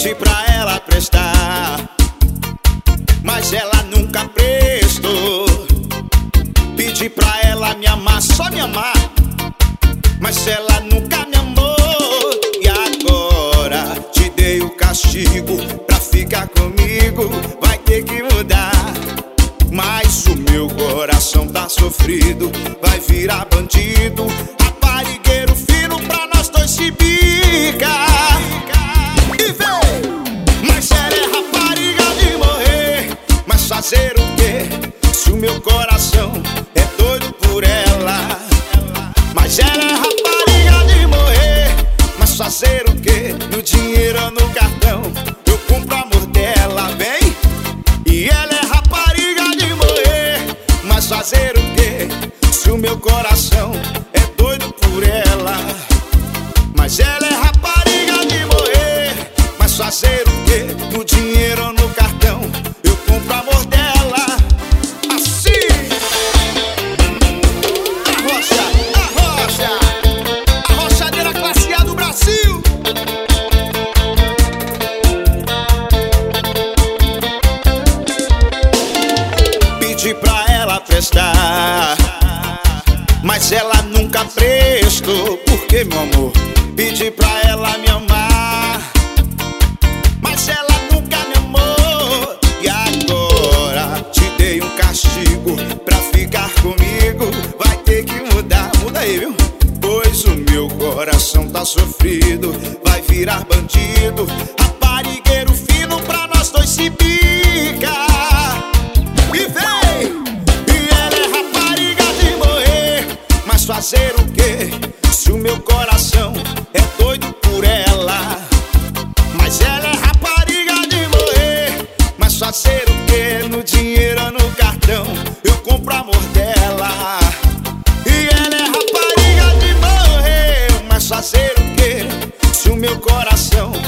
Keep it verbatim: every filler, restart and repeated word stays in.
Pedi pra ela prestar, mas ela nunca prestou. Pedi pra ela me amar, só me amar, mas ela nunca me amou. E agora te dei o castigo pra ficar comigo, vai ter que mudar. Mas o meu coração tá sofrido, vai virar bandido, raparigueiro fino pra nós dois se bicar. E vem! Mas ela é rapariga de morrer, mas fazer o quê? Se o meu coração é doido por ela. Mas ela é rapariga de morrer, mas fazer o quê? No dinheiro ou no cartão eu compro o amor dela, vem. E ela é rapariga de morrer, mas fazer o quê? Se o meu coração é doido por ela. Mas ela é rapariga de morrer, mas fazer o quê? No dinheiro ou no cartão eu compro o amor dela. Assim, Arrocha, Arrocha, a rochadeira classe A do Brasil. Pedi pra ela prestar, mas ela nunca prestou. Por que, meu amor? Pedi pra ela me amar, mas ela nunca me amou. E agora te dei um castigo pra ficar comigo, vai ter que mudar. Muda aí, viu? Pois o meu coração tá sofrido, vai virar bandido, raparigueiro fino pra nós dois se bicar. E vem! E ela é rapariga de morrer, mas fazer o quê? Se o meu coração é doido por ela. Mas ela é rapariga de morrer, mas fazer o quê? No dinheiro ou no cartão eu compro o amor dela. E ela é rapariga de morrer, mas fazer o quê? Se o meu coração